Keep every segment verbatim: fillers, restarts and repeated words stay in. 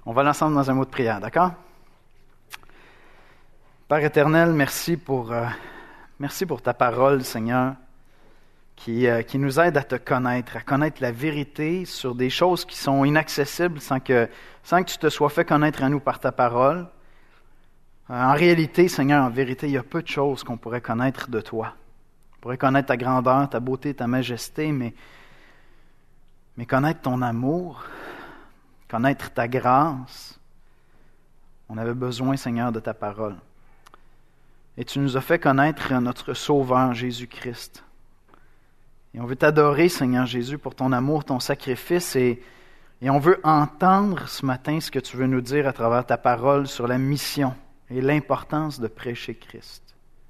On va l'ensemble dans un mot de prière, d'accord? Père éternel, merci pour, euh, merci pour ta parole, Seigneur, qui, euh, qui nous aide à te connaître, à connaître la vérité sur des choses qui sont inaccessibles sans que, sans que tu te sois fait connaître à nous par ta parole. Euh, en réalité, Seigneur, en vérité, il y a peu de choses qu'on pourrait connaître de toi. On pourrait connaître ta grandeur, ta beauté, ta majesté, mais, mais connaître ton amour, connaître ta grâce, on avait besoin, Seigneur, de ta parole. Et tu nous as fait connaître notre Sauveur, Jésus-Christ. Et on veut t'adorer, Seigneur Jésus, pour ton amour, ton sacrifice, et, et on veut entendre ce matin ce que tu veux nous dire à travers ta parole sur la mission et l'importance de prêcher Christ.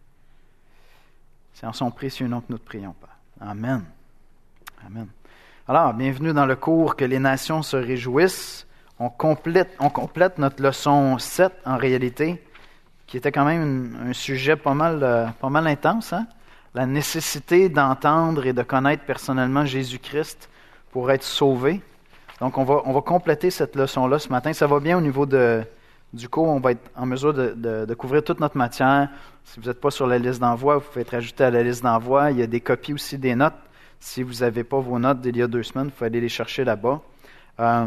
C'est en son précieux nom que nous te prions, Père. Amen. Amen. Alors, bienvenue dans le cours Que les nations se réjouissent. On complète, on complète notre leçon sept, en réalité, qui était quand même un, un sujet pas mal, euh, pas mal intense, hein? La nécessité d'entendre et de connaître personnellement Jésus-Christ pour être sauvé. Donc, on va, on va compléter cette leçon-là ce matin. Ça va bien au niveau de, du cours. On va être en mesure de, de, de couvrir toute notre matière. Si vous n'êtes pas sur la liste d'envoi, vous pouvez être ajouté à la liste d'envoi. Il y a des copies aussi des notes. Si vous n'avez pas vos notes d'il y a deux semaines, il faut aller les chercher là-bas. Euh,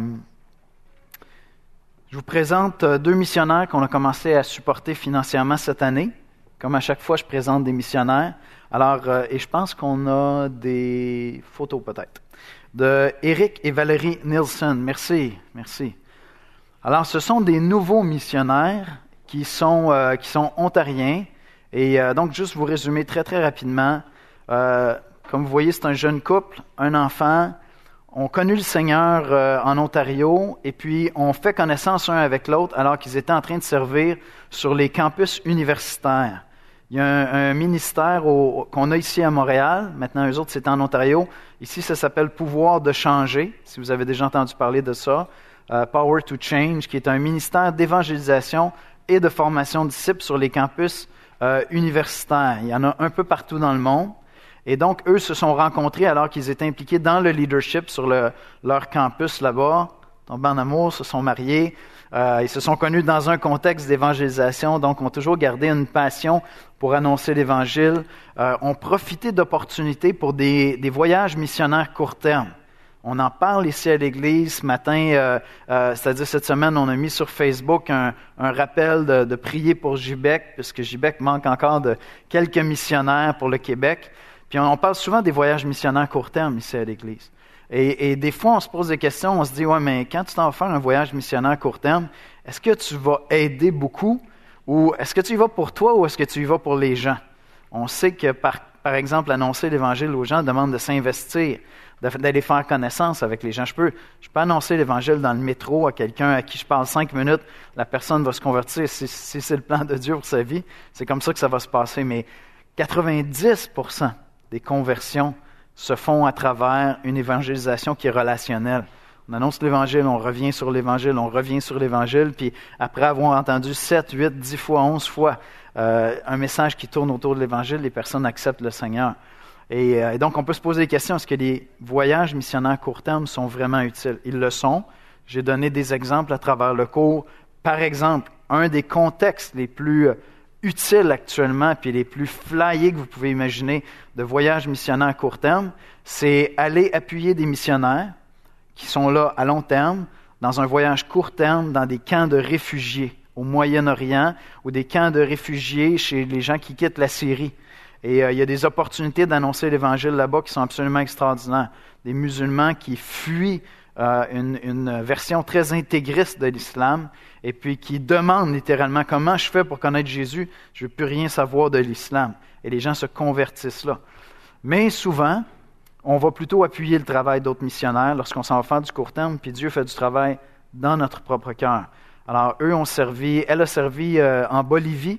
je vous présente deux missionnaires qu'on a commencé à supporter financièrement cette année. Comme à chaque fois, je présente des missionnaires. Alors, euh, et je pense qu'on a des photos peut-être, de Eric et Valérie Nielsen. Merci, merci. Alors, ce sont des nouveaux missionnaires qui sont, euh, qui sont ontariens. Et euh, donc, juste vous résumer très, très rapidement. Euh, Comme vous voyez, c'est un jeune couple, un enfant. On connu le Seigneur euh, en Ontario et puis on fait connaissance un avec l'autre alors qu'ils étaient en train de servir sur les campus universitaires. Il y a un, un ministère au, qu'on a ici à Montréal. Maintenant, eux autres, c'est en Ontario. Ici, ça s'appelle Pouvoir de changer, si vous avez déjà entendu parler de ça. Euh, Power to Change, qui est un ministère d'évangélisation et de formation de disciples sur les campus euh, universitaires. Il y en a un peu partout dans le monde. Et donc, eux se sont rencontrés alors qu'ils étaient impliqués dans le leadership sur le, leur campus là-bas, tombés en amour, se sont mariés. Euh, ils se sont connus dans un contexte d'évangélisation, donc ont toujours gardé une passion pour annoncer l'Évangile. Euh, ont profité d'opportunités pour des, des voyages missionnaires court terme. On en parle ici à l'Église ce matin, euh, euh, c'est-à-dire cette semaine, on a mis sur Facebook un, un rappel de, de prier pour Gibec, puisque Gibec manque encore de quelques missionnaires pour le Québec. Puis on parle souvent des voyages missionnaires court terme ici à l'Église. Et, et des fois, on se pose des questions, on se dit, ouais, mais quand tu t'en vas faire un voyage missionnaire court terme, est-ce que tu vas aider beaucoup ou est-ce que tu y vas pour toi ou est-ce que tu y vas pour les gens? On sait que, par, par exemple, annoncer l'Évangile aux gens demande de s'investir, d'aller faire connaissance avec les gens. Je peux, je peux annoncer l'Évangile dans le métro à quelqu'un à qui je parle cinq minutes, la personne va se convertir si, si c'est le plan de Dieu pour sa vie. C'est comme ça que ça va se passer. Mais quatre-vingt-dix pour cent des conversions se font à travers une évangélisation qui est relationnelle. On annonce l'Évangile, on revient sur l'Évangile, on revient sur l'Évangile, puis après avoir entendu sept, huit, dix fois, onze fois euh, un message qui tourne autour de l'Évangile, les personnes acceptent le Seigneur. Et, euh, et donc, on peut se poser des questions. Est-ce que les voyages missionnaires court terme sont vraiment utiles? Ils le sont. J'ai donné des exemples à travers le cours. Par exemple, un des contextes les plus utiles actuellement, puis les plus flyés que vous pouvez imaginer de voyages missionnaires à court terme, c'est aller appuyer des missionnaires qui sont là à long terme, dans un voyage court terme, dans des camps de réfugiés au Moyen-Orient ou des camps de réfugiés chez les gens qui quittent la Syrie. Et euh, il y a des opportunités d'annoncer l'Évangile là-bas qui sont absolument extraordinaires. Des musulmans qui fuient euh, une, une version très intégriste de l'islam et puis qui demandent littéralement comment je fais pour connaître Jésus, je ne veux plus rien savoir de l'islam. Et les gens se convertissent là. Mais souvent, on va plutôt appuyer le travail d'autres missionnaires lorsqu'on s'en va faire du court terme, puis Dieu fait du travail dans notre propre cœur. Alors, eux ont servi, elle a servi euh, en Bolivie,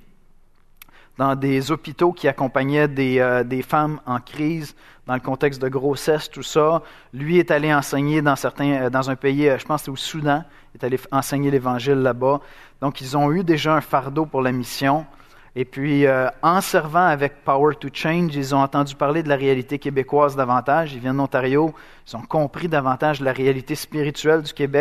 dans des hôpitaux qui accompagnaient des, euh, des femmes en crise, dans le contexte de grossesse, tout ça. Lui est allé enseigner dans certains, euh, dans un pays, euh, je pense que c'était au Soudan, il est allé enseigner l'Évangile là-bas. Donc, ils ont eu déjà un fardeau pour la mission. Et puis, euh, en servant avec Power to Change, ils ont entendu parler de la réalité québécoise davantage. Ils viennent d'Ontario, ils ont compris davantage la réalité spirituelle du Québec,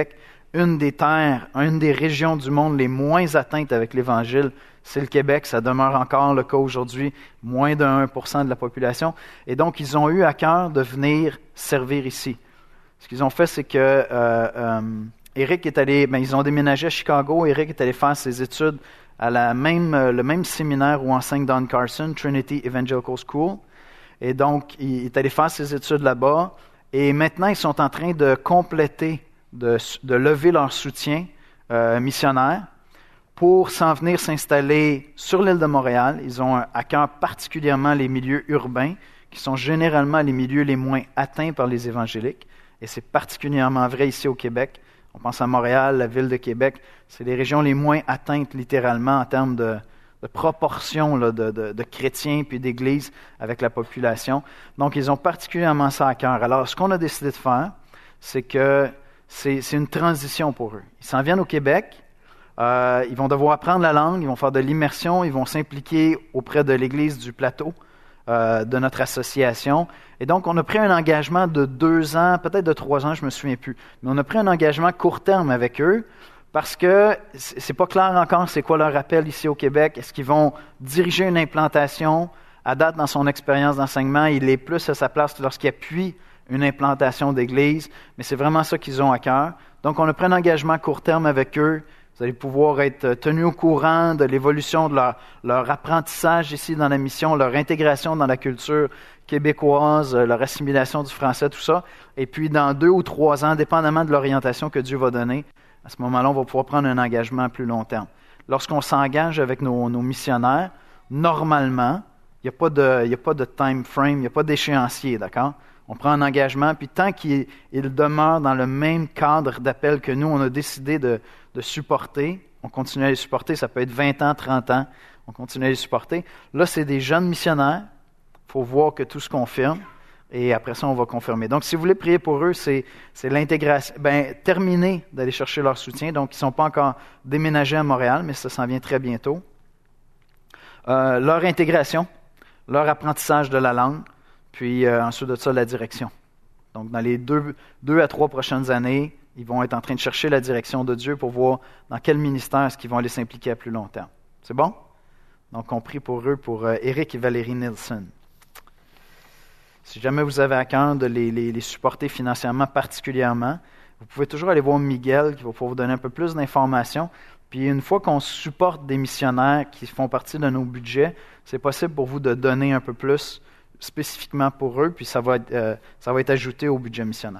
une des terres, une des régions du monde les moins atteintes avec l'Évangile, c'est le Québec. Ça demeure encore le cas aujourd'hui, moins de un pour cent de la population. Et donc, ils ont eu à cœur de venir servir ici. Ce qu'ils ont fait, c'est que euh, euh, Eric est allé, ben, ils ont déménagé à Chicago. Eric est allé faire ses études à la même, le même séminaire où enseigne Don Carson, Trinity Evangelical School. Et donc, il est allé faire ses études là-bas. Et maintenant, ils sont en train de compléter, de, de lever leur soutien euh, missionnaire pour s'en venir s'installer sur l'île de Montréal. Ils ont à cœur particulièrement les milieux urbains, qui sont généralement les milieux les moins atteints par les évangéliques. Et c'est particulièrement vrai ici au Québec. On pense à Montréal, la ville de Québec. C'est les régions les moins atteintes littéralement en termes de, de proportion là, de, de, de chrétiens puis d'églises avec la population. Donc, ils ont particulièrement ça à cœur. Alors, ce qu'on a décidé de faire, c'est que c'est, c'est une transition pour eux. Ils s'en viennent au Québec. Euh, ils vont devoir apprendre la langue. Ils vont faire de l'immersion. Ils vont s'impliquer auprès de l'Église du Plateau, euh, de notre association. Et donc, on a pris un engagement de deux ans, peut-être de trois ans, je me souviens plus. Mais on a pris un engagement court terme avec eux parce que c'est pas clair encore c'est quoi leur appel ici au Québec. Est-ce qu'ils vont diriger une implantation? À date, dans son expérience d'enseignement, il est plus à sa place lorsqu'il appuie une implantation d'église. Mais c'est vraiment ça qu'ils ont à cœur. Donc, on a pris un engagement court terme avec eux. Vous allez pouvoir être tenus au courant de l'évolution de leur, leur apprentissage ici dans la mission, leur intégration dans la culture québécoise, leur assimilation du français, tout ça. Et puis, dans deux ou trois ans, dépendamment de l'orientation que Dieu va donner, à ce moment-là, on va pouvoir prendre un engagement à plus long terme. Lorsqu'on s'engage avec nos, nos missionnaires, normalement, il n'y a pas de, il n'y a pas de time frame, il n'y a pas d'échéancier, d'accord? On prend un engagement, puis tant qu'il il demeure dans le même cadre d'appel que nous, on a décidé de, de supporter, on continue à les supporter, ça peut être vingt ans, trente ans, on continue à les supporter. Là, c'est des jeunes missionnaires, il faut voir que tout se confirme, et après ça, on va confirmer. Donc, si vous voulez prier pour eux, c'est, c'est l'intégration, ben, terminer d'aller chercher leur soutien, donc ils ne sont pas encore déménagés à Montréal, mais ça s'en vient très bientôt. Euh, leur intégration, leur apprentissage de la langue, puis euh, ensuite de ça, la direction. Donc, dans les deux, deux à trois prochaines années, ils vont être en train de chercher la direction de Dieu pour voir dans quel ministère est-ce qu'ils vont aller s'impliquer à plus long terme. C'est bon? Donc, on prie pour eux, pour euh, Eric et Valérie Nielsen. Si jamais vous avez à cœur de les, les, les supporter financièrement particulièrement, vous pouvez toujours aller voir Miguel qui va pouvoir vous donner un peu plus d'informations. Puis une fois qu'on supporte des missionnaires qui font partie de nos budgets, c'est possible pour vous de donner un peu plus spécifiquement pour eux, puis ça va être, euh, ça va être ajouté au budget missionnaire.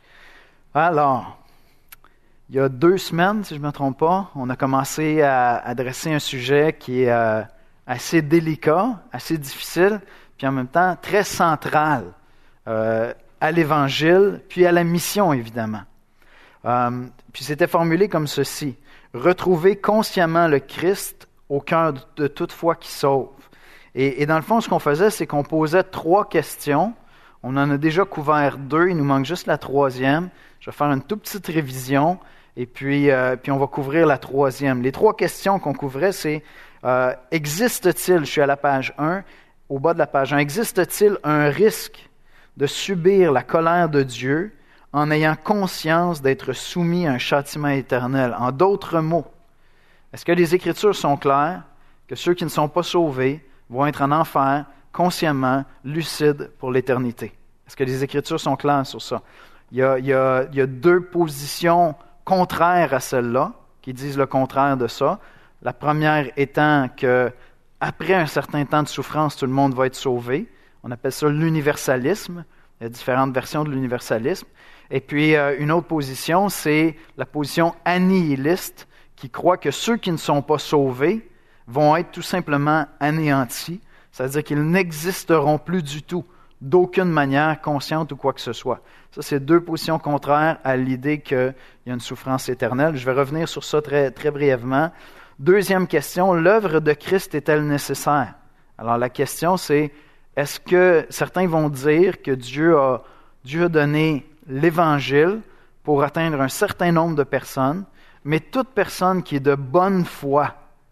Alors, il y a deux semaines, si je ne me trompe pas, on a commencé à adresser un sujet qui est euh, assez délicat, assez difficile, puis en même temps très central euh, à l'Évangile, puis à la mission, évidemment. Euh, puis c'était formulé comme ceci: retrouver consciemment le Christ au cœur de, de toute foi qui sauve. Et, et dans le fond, ce qu'on faisait, c'est qu'on posait trois questions. On en a déjà couvert deux, il nous manque juste la troisième. Je vais faire une toute petite révision, et puis, euh, puis on va couvrir la troisième. Les trois questions qu'on couvrait, c'est euh, existe-t-il, je suis à la page un, au bas de la page un, existe-t-il un risque de subir la colère de Dieu en ayant conscience d'être soumis à un châtiment éternel? En d'autres mots, est-ce que les Écritures sont claires que ceux qui ne sont pas sauvés vont être en enfer, consciemment, lucides pour l'éternité? Est-ce que les Écritures sont claires sur ça? Il y a, il y a, il y a deux positions contraires à celle-là, qui disent le contraire de ça. La première étant que après un certain temps de souffrance, tout le monde va être sauvé. On appelle ça l'universalisme. Il y a différentes versions de l'universalisme. Et puis, euh, une autre position, c'est la position annihiliste, qui croit que ceux qui ne sont pas sauvés vont être tout simplement anéantis, c'est-à-dire qu'ils n'existeront plus du tout, d'aucune manière consciente ou quoi que ce soit. Ça, c'est deux positions contraires à l'idée qu'il y a une souffrance éternelle. Je vais revenir sur ça très, très brièvement. Deuxième question, l'œuvre de Christ est-elle nécessaire? Alors la question c'est, est-ce que certains vont dire que Dieu a, Dieu a donné l'Évangile pour atteindre un certain nombre de personnes, mais toute personne qui est de bonne foi,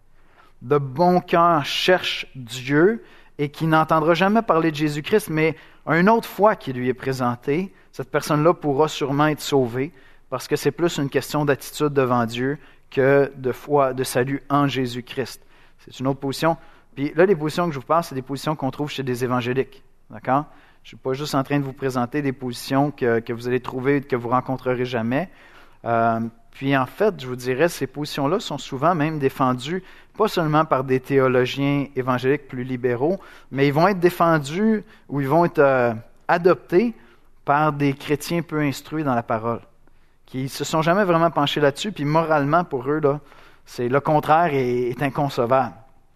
de bon cœur, cherche Dieu et qui n'entendra jamais parler de Jésus-Christ, mais une autre foi qui lui est présentée, cette personne-là pourra sûrement être sauvée. parce que c'est plus une question d'attitude devant Dieu que de foi, de salut en Jésus-Christ. C'est une autre position. Puis là, les positions que je vous parle, c'est des positions qu'on trouve chez des évangéliques. D'accord? Je ne suis pas juste en train de vous présenter des positions que, que vous allez trouver, que vous rencontrerez jamais. Euh, puis en fait, je vous dirais, ces positions-là sont souvent même défendues, pas seulement par des théologiens évangéliques plus libéraux, mais ils vont être défendus ou ils vont être euh, adoptés par des chrétiens peu instruits dans la parole, qui ne se sont jamais vraiment penchés là-dessus, puis moralement, pour eux, là, c'est le contraire est, est inconcevable.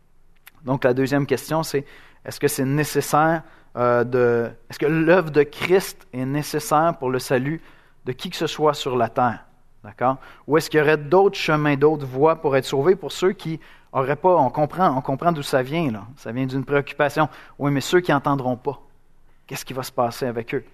Donc la deuxième question, c'est est-ce que c'est nécessaire euh, de... Est-ce que l'œuvre de Christ est nécessaire pour le salut de qui que ce soit sur la terre? D'accord? Ou est-ce qu'il y aurait d'autres chemins, d'autres voies pour être sauvés pour ceux qui n'auraient pas... On comprend, on comprend d'où ça vient, là. Ça vient d'une préoccupation. Oui, mais ceux qui n'entendront pas, qu'est-ce qui va se passer avec eux?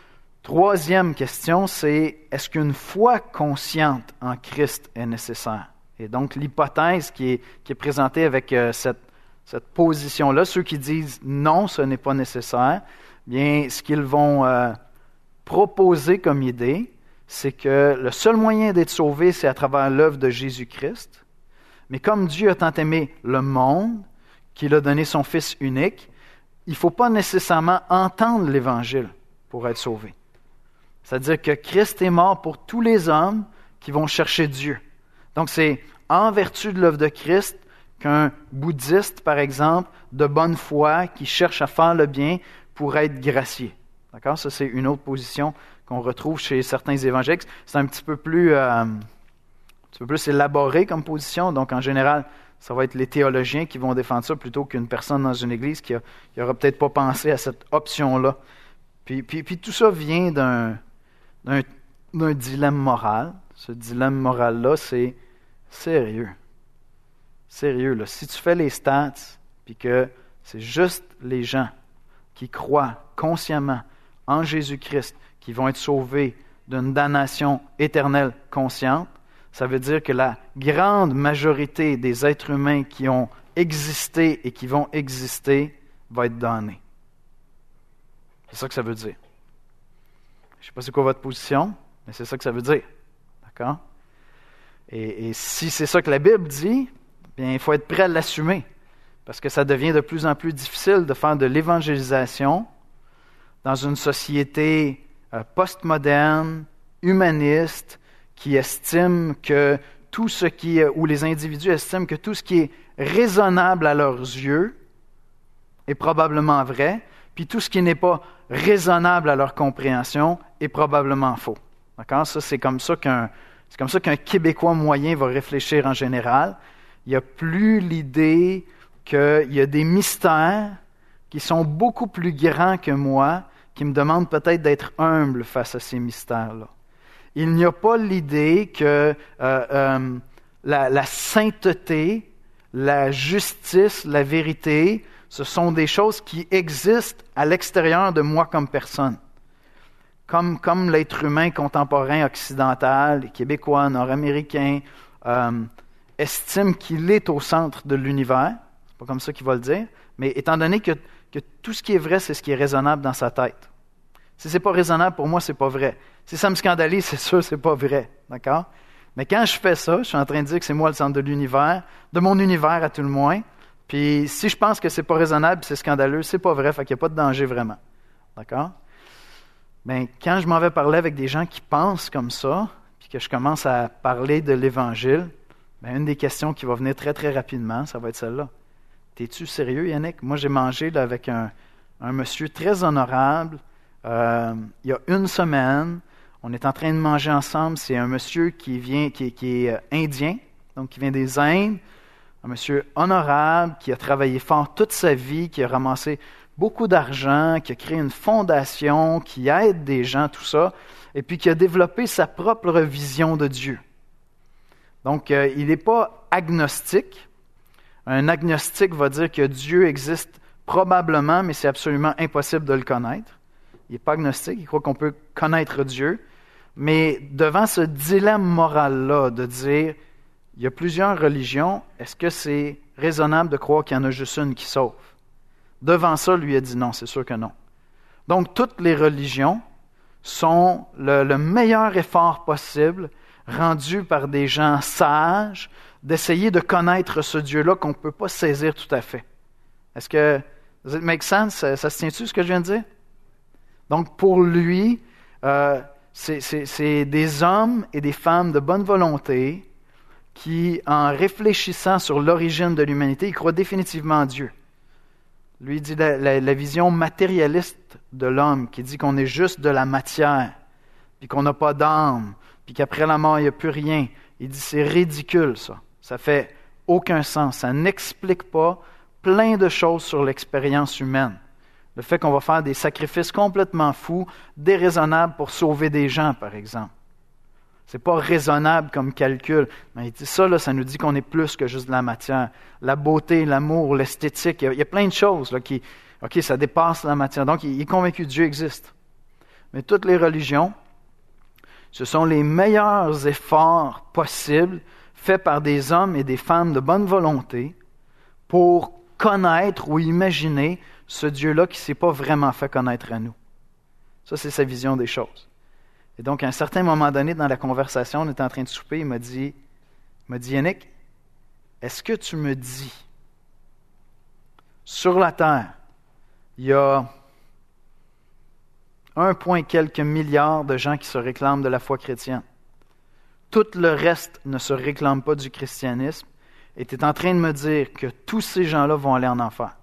Troisième question, c'est est-ce qu'une foi consciente en Christ est nécessaire? Et donc, l'hypothèse qui est, qui est présentée avec euh, cette, cette position-là, ceux qui disent non, ce n'est pas nécessaire, bien, ce qu'ils vont euh, proposer comme idée, c'est que le seul moyen d'être sauvé, c'est à travers l'œuvre de Jésus-Christ. Mais comme Dieu a tant aimé le monde, qu'il a donné son Fils unique, il ne faut pas nécessairement entendre l'Évangile pour être sauvé. C'est-à-dire que Christ est mort pour tous les hommes qui vont chercher Dieu. Donc c'est en vertu de l'œuvre de Christ qu'un bouddhiste, par exemple, de bonne foi, qui cherche à faire le bien, pourrait être gracié. D'accord? Ça, c'est une autre position qu'on retrouve chez certains évangéliques. C'est un petit peu plus, euh, un petit peu plus élaboré comme position. Donc, en général, ça va être les théologiens qui vont défendre ça plutôt qu'une personne dans une église qui n'aura peut-être pas pensé à cette option-là. Puis, puis, puis tout ça vient d'un, d'un, d'un dilemme moral. Ce dilemme moral-là, c'est sérieux. Sérieux, là. Si tu fais les stats, puis que c'est juste les gens qui croient consciemment en Jésus-Christ qui vont être sauvés d'une damnation éternelle consciente, ça veut dire que la grande majorité des êtres humains qui ont existé et qui vont exister va être damnée. C'est ça que ça veut dire. Je ne sais pas c'est quoi votre position, mais c'est ça que ça veut dire. D'accord? Et, et si c'est ça que la Bible dit, bien, il faut être prêt à l'assumer. Parce que ça devient de plus en plus difficile de faire de l'évangélisation dans une société euh, postmoderne, humaniste, qui estime que tout ce qui, ou les individus estiment que tout ce qui est raisonnable à leurs yeux est probablement vrai, puis tout ce qui n'est pas raisonnable à leur compréhension est probablement faux. D'accord? Ça, c'est comme ça qu'un, c'est comme ça qu'un Québécois moyen va réfléchir en général. Il n'y a plus l'idée qu'il y a des mystères qui sont beaucoup plus grands que moi, qui me demandent peut-être d'être humble face à ces mystères-là. Il n'y a pas l'idée que euh, euh, la, la sainteté, la justice, la vérité, ce sont des choses qui existent à l'extérieur de moi comme personne. Comme, comme l'être humain contemporain occidental, québécois, nord-américain, euh, estime qu'il est au centre de l'univers. C'est pas comme ça qu'il va le dire. Mais étant donné que, que tout ce qui est vrai, c'est ce qui est raisonnable dans sa tête. Si c'est pas raisonnable, pour moi, c'est pas vrai. Si ça me scandalise, c'est sûr, c'est pas vrai. D'accord? Mais quand je fais ça, je suis en train de dire que c'est moi le centre de l'univers, de mon univers à tout le moins. Puis si je pense que c'est pas raisonnable, c'est scandaleux, c'est pas vrai, fait qu'il n'y a pas de danger vraiment. D'accord? Bien, quand je m'en vais parler avec des gens qui pensent comme ça, puis que je commence à parler de l'Évangile, bien, une des questions qui va venir très, très rapidement, ça va être celle-là. T'es-tu sérieux, Yannick? Moi, j'ai mangé là, avec un, un monsieur très honorable, euh, il y a une semaine. On est en train de manger ensemble. C'est un monsieur qui vient, qui, qui est indien, donc qui vient des Indes. Un monsieur honorable, qui a travaillé fort toute sa vie, qui a ramassé beaucoup d'argent, qui a créé une fondation, qui aide des gens, tout ça, et puis qui a développé sa propre vision de Dieu. Donc, euh, il n'est pas agnostique. Un agnostique va dire que Dieu existe probablement, mais c'est absolument impossible de le connaître. Il n'est pas agnostique, il croit qu'on peut connaître Dieu. Mais devant ce dilemme moral-là de dire, il y a plusieurs religions, est-ce que c'est raisonnable de croire qu'il y en a juste une qui sauve? Devant ça, lui a dit non, c'est sûr que non. Donc, toutes les religions sont le, le meilleur effort possible rendu par des gens sages d'essayer de connaître ce Dieu-là qu'on ne peut pas saisir tout à fait. Est-ce que, does it make sense? Ça, ça se tient-tu ce que je viens de dire? Donc pour lui, euh, c'est, c'est, c'est des hommes et des femmes de bonne volonté qui, en réfléchissant sur l'origine de l'humanité, ils croient définitivement en Dieu. Lui dit la, la, la vision matérialiste de l'homme, qui dit qu'on est juste de la matière, puis qu'on n'a pas d'âme, puis qu'après la mort, il n'y a plus rien. Il dit c'est ridicule, ça. Ça fait aucun sens. Ça n'explique pas plein de choses sur l'expérience humaine. Le fait qu'on va faire des sacrifices complètement fous, déraisonnables pour sauver des gens, par exemple. C'est pas raisonnable comme calcul. Mais il dit ça, là, ça nous dit qu'on est plus que juste de la matière. La beauté, l'amour, l'esthétique, il y a, il y a plein de choses là, qui, OK, ça dépasse la matière. Donc, il est convaincu que Dieu existe. Mais toutes les religions, ce sont les meilleurs efforts possibles faits par des hommes et des femmes de bonne volonté pour connaître ou imaginer ce Dieu-là qui ne s'est pas vraiment fait connaître à nous. Ça, c'est sa vision des choses. Et donc, à un certain moment donné, dans la conversation, on était en train de souper, il m'a dit, il m'a dit, Yannick, est-ce que tu me dis, sur la terre, il y a un point quelques milliards de gens qui se réclament de la foi chrétienne. Tout le reste ne se réclame pas du christianisme. Et tu es en train de me dire que tous ces gens-là vont aller en enfer.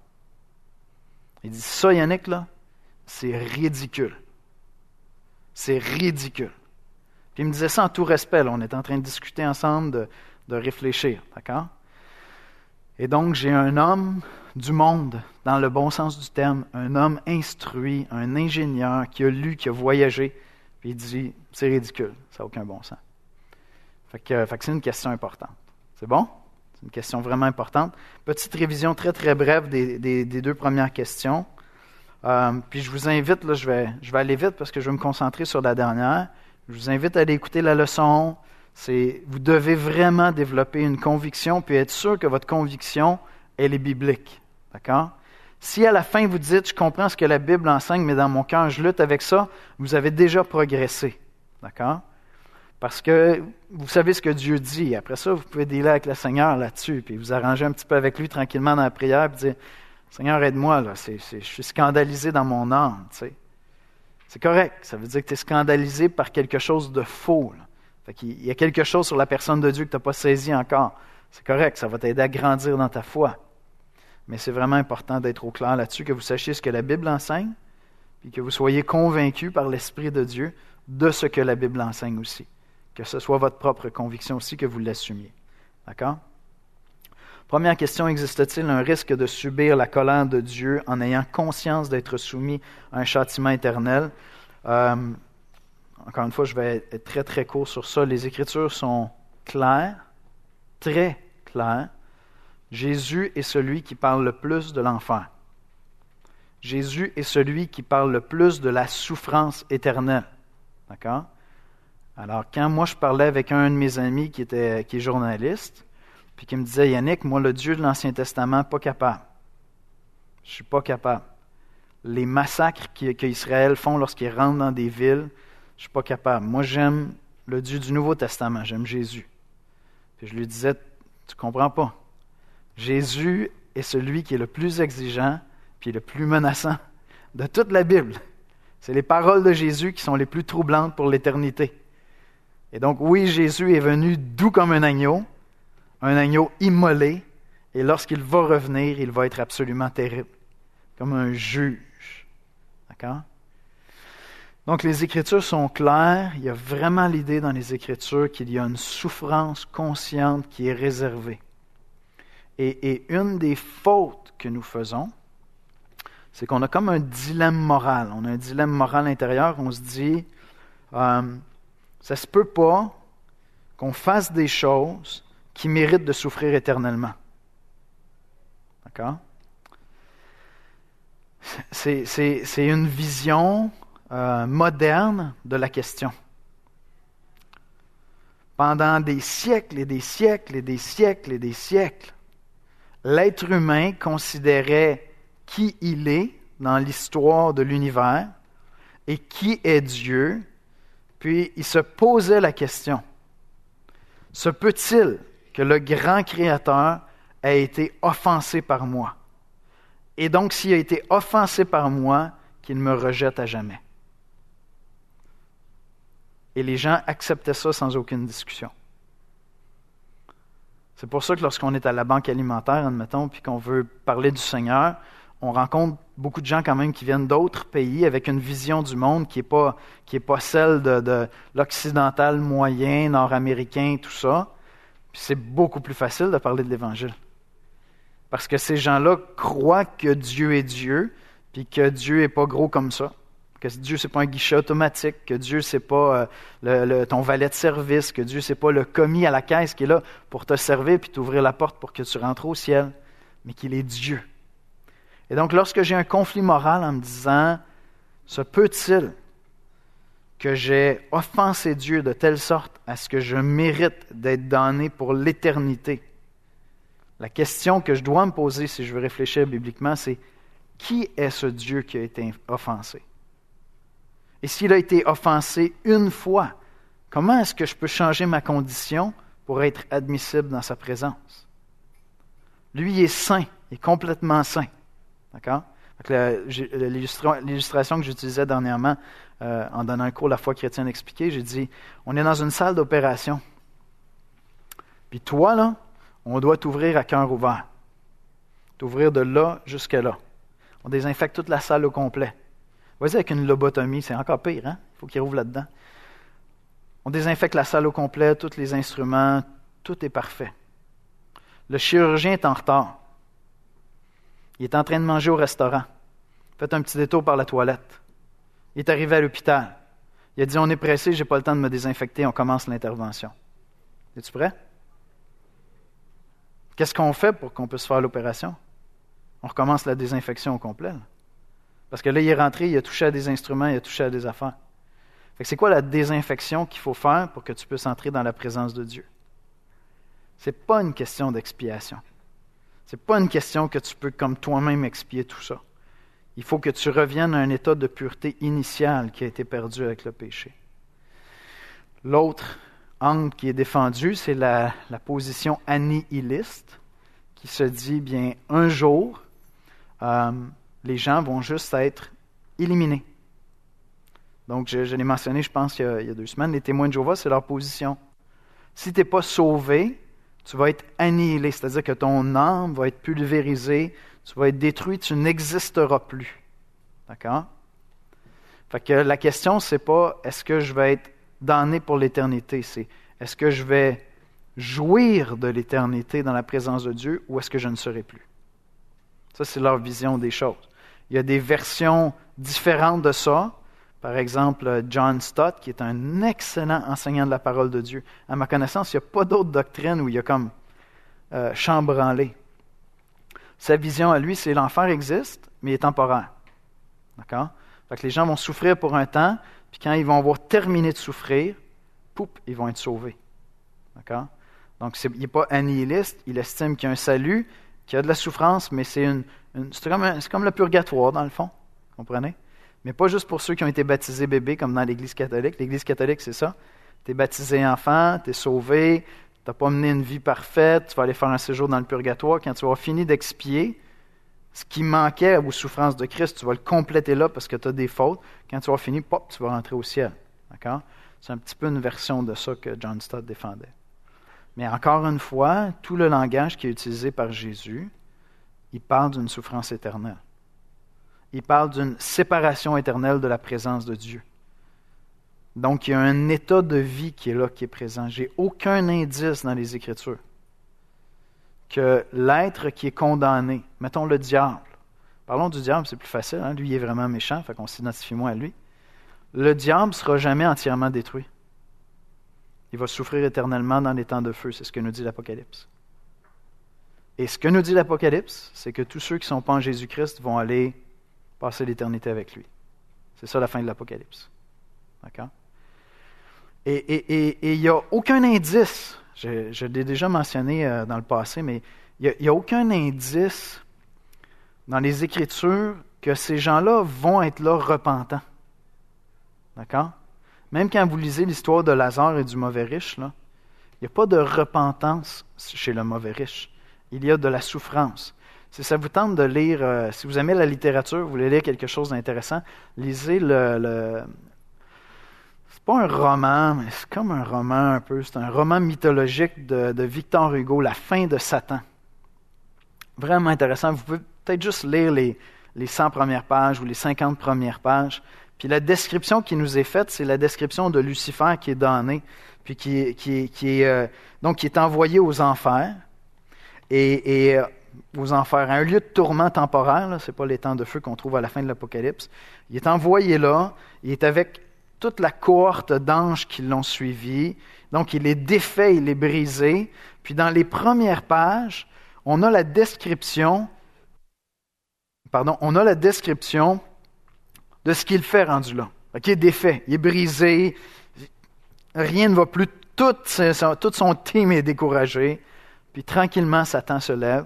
Il dit, ça, Yannick, là, c'est ridicule. C'est ridicule. Puis il me disait ça en tout respect. Là. On est en train de discuter ensemble, de, de réfléchir. D'accord? Et donc, j'ai un homme du monde, dans le bon sens du terme, un homme instruit, un ingénieur qui a lu, qui a voyagé. Puis il dit, c'est ridicule, ça n'a aucun bon sens. Fait que, fait que c'est une question importante. C'est bon? C'est une question vraiment importante. Petite révision très, très brève des, des, des deux premières questions. Euh, puis je vous invite, là, je vais, je vais aller vite parce que je vais me concentrer sur la dernière. Je vous invite à aller écouter la leçon. C'est, vous devez vraiment développer une conviction puis être sûr que votre conviction, elle est biblique. D'accord? Si à la fin vous dites, je comprends ce que la Bible enseigne, mais dans mon cœur, je lutte avec ça, vous avez déjà progressé. D'accord? Parce que vous savez ce que Dieu dit. Après ça, vous pouvez dealer avec le Seigneur là-dessus, puis vous arranger un petit peu avec lui tranquillement dans la prière, puis dire, Seigneur, aide-moi, là, c'est, c'est, je suis scandalisé dans mon âme. Tu sais. C'est correct, ça veut dire que tu es scandalisé par quelque chose de faux. Là. Fait qu'il y a quelque chose sur la personne de Dieu que tu n'as pas saisi encore. C'est correct, ça va t'aider à grandir dans ta foi. Mais c'est vraiment important d'être au clair là-dessus, que vous sachiez ce que la Bible enseigne, puis que vous soyez convaincus par l'Esprit de Dieu de ce que la Bible enseigne aussi. Que ce soit votre propre conviction aussi, que vous l'assumiez. D'accord? Première question, existe-t-il un risque de subir la colère de Dieu en ayant conscience d'être soumis à un châtiment éternel? Euh, encore une fois, je vais être très, très court sur ça. Les Écritures sont claires, très claires. Jésus est celui qui parle le plus de l'enfer. Jésus est celui qui parle le plus de la souffrance éternelle. D'accord? Alors, quand moi je parlais avec un de mes amis qui, était, qui est journaliste, puis qui me disait, Yannick, moi, le Dieu de l'Ancien Testament, pas capable. Je suis pas capable. Les massacres qu'Israël font lorsqu'ils rentrent dans des villes, je suis pas capable. Moi, j'aime le Dieu du Nouveau Testament, j'aime Jésus. Puis je lui disais, tu comprends pas. Jésus est celui qui est le plus exigeant, puis le plus menaçant de toute la Bible. C'est les paroles de Jésus qui sont les plus troublantes pour l'éternité. Et donc, oui, Jésus est venu doux comme un agneau, un agneau immolé, et lorsqu'il va revenir, il va être absolument terrible, comme un juge. D'accord? Donc, les Écritures sont claires. Il y a vraiment l'idée dans les Écritures qu'il y a une souffrance consciente qui est réservée. Et, et une des fautes que nous faisons, c'est qu'on a comme un dilemme moral. On a un dilemme moral intérieur. On se dit, euh, ça se peut pas qu'on fasse des choses qui méritent de souffrir éternellement. D'accord? C'est, c'est, c'est une vision euh, moderne de la question. Pendant des siècles et des siècles et des siècles et des siècles, l'être humain considérait qui il est dans l'histoire de l'univers et qui est Dieu, puis il se posait la question, se peut-il que le grand Créateur ait été offensé par moi? Et donc, s'il a été offensé par moi, qu'il me rejette à jamais. Et les gens acceptaient ça sans aucune discussion. C'est pour ça que lorsqu'on est à la banque alimentaire, admettons, puis qu'on veut parler du Seigneur, on rencontre beaucoup de gens quand même qui viennent d'autres pays avec une vision du monde qui n'est pas, qui est pas celle de, de l'occidental moyen, nord-américain, tout ça. Puis c'est beaucoup plus facile de parler de l'Évangile. Parce que ces gens-là croient que Dieu est Dieu, puis que Dieu n'est pas gros comme ça. Que Dieu, ce n'est pas un guichet automatique, que Dieu, ce n'est pas euh, le, le, ton valet de service, que Dieu, ce n'est pas le commis à la caisse qui est là pour te servir puis t'ouvrir la porte pour que tu rentres au ciel, mais qu'il est Dieu. Et donc, lorsque j'ai un conflit moral en me disant, se peut-il que j'ai offensé Dieu de telle sorte à ce que je mérite d'être damné pour l'éternité? La question que je dois me poser si je veux réfléchir bibliquement, c'est qui est ce Dieu qui a été offensé? Et s'il a été offensé une fois, comment est-ce que je peux changer ma condition pour être admissible dans sa présence? Lui, il est saint, il est complètement saint. D'accord? L'illustration que j'utilisais dernièrement euh, en donnant un cours La foi chrétienne expliquée, j'ai dit, on est dans une salle d'opération. Puis toi, là, on doit t'ouvrir à cœur ouvert. T'ouvrir de là jusqu'à là. On désinfecte toute la salle au complet. Vas-y avec une lobotomie, c'est encore pire, hein? Il faut qu'il rouvre là-dedans. On désinfecte la salle au complet, tous les instruments, tout est parfait. Le chirurgien est en retard. Il est en train de manger au restaurant. Faites un petit détour par la toilette. Il est arrivé à l'hôpital. Il a dit, on est pressé, j'ai pas le temps de me désinfecter, on commence l'intervention. Es-tu prêt? Qu'est-ce qu'on fait pour qu'on puisse faire l'opération? On recommence la désinfection au complet. Là. Parce que là, il est rentré, il a touché à des instruments, il a touché à des affaires. Fait que c'est quoi la désinfection qu'il faut faire pour que tu puisses entrer dans la présence de Dieu? Ce n'est pas une question d'expiation. Ce n'est pas une question que tu peux comme toi-même expier tout ça. Il faut que tu reviennes à un état de pureté initiale qui a été perdu avec le péché. L'autre angle qui est défendu, c'est la, la position annihiliste qui se dit, bien, un jour, euh, les gens vont juste être éliminés. Donc, je, je l'ai mentionné, je pense, il y, a, il y a deux semaines, les témoins de Jéhovah, c'est leur position. Si tu n'es pas sauvé, tu vas être annihilé, c'est-à-dire que ton âme va être pulvérisée, tu vas être détruit, tu n'existeras plus. D'accord? Fait que la question, c'est pas est-ce que je vais être damné pour l'éternité, c'est est-ce que je vais jouir de l'éternité dans la présence de Dieu ou est-ce que je ne serai plus? Ça, c'est leur vision des choses. Il y a des versions différentes de ça. Par exemple, John Stott, qui est un excellent enseignant de la parole de Dieu. À ma connaissance, il n'y a pas d'autre doctrine où il y a comme euh, chambranlé. Sa vision à lui, c'est l'enfer existe, mais il est temporaire. D'accord? Fait que les gens vont souffrir pour un temps, puis quand ils vont avoir terminé de souffrir, poup, ils vont être sauvés. D'accord? Donc, c'est, il n'est pas annihiliste, il estime qu'il y a un salut, qu'il y a de la souffrance, mais c'est, une, une, c'est, comme un, c'est comme le purgatoire, dans le fond. Vous comprenez? Mais pas juste pour ceux qui ont été baptisés bébés, comme dans l'Église catholique. L'Église catholique, c'est ça. Tu es baptisé enfant, tu es sauvé, tu n'as pas mené une vie parfaite, tu vas aller faire un séjour dans le purgatoire. Quand tu auras fini d'expier ce qui manquait aux souffrances de Christ, tu vas le compléter là parce que tu as des fautes. Quand tu auras fini, pop, tu vas rentrer au ciel. D'accord? C'est un petit peu une version de ça que John Stott défendait. Mais encore une fois, tout le langage qui est utilisé par Jésus, il parle d'une souffrance éternelle. Il parle d'une séparation éternelle de la présence de Dieu. Donc, il y a un état de vie qui est là, qui est présent. J'ai aucun indice dans les Écritures que l'être qui est condamné, mettons le diable, parlons du diable, c'est plus facile, hein? Lui il est vraiment méchant, fait qu'on s'identifie moins à lui. Le diable ne sera jamais entièrement détruit. Il va souffrir éternellement dans les temps de feu, c'est ce que nous dit l'Apocalypse. Et ce que nous dit l'Apocalypse, c'est que tous ceux qui ne sont pas en Jésus-Christ vont aller passer l'éternité avec lui. C'est ça la fin de l'Apocalypse. D'accord? Et il et, et, et, n'y a aucun indice, je, je l'ai déjà mentionné euh, dans le passé, mais il n'y a, a aucun indice dans les Écritures que ces gens-là vont être là repentants. D'accord? Même quand vous lisez l'histoire de Lazare et du mauvais riche, là, il n'y a pas de repentance chez le mauvais riche. Il y a de la souffrance. Si ça vous tente de lire, euh, si vous aimez la littérature, vous voulez lire quelque chose d'intéressant, lisez le... le c'est pas un roman, mais c'est comme un roman un peu. C'est un roman mythologique de, de Victor Hugo, La fin de Satan. Vraiment intéressant. Vous pouvez peut-être juste lire les, les cent premières pages ou les cinquante premières pages. Puis la description qui nous est faite, c'est la description de Lucifer qui est damné, puis qui, qui, qui est euh, donc qui est envoyé aux enfers et, et euh, aux enfers, à un lieu de tourment temporaire. Là, c'est pas les temps de feu qu'on trouve à la fin de l'Apocalypse. Il est envoyé là. Il est avec toute la cohorte d'anges qui l'ont suivi. Donc il est défait, il est brisé. Puis dans les premières pages, on a la description. Pardon, on a la description de ce qu'il fait rendu là. Il est défait, il est brisé, rien ne va plus, tout, tout son team est découragé, puis tranquillement Satan se lève,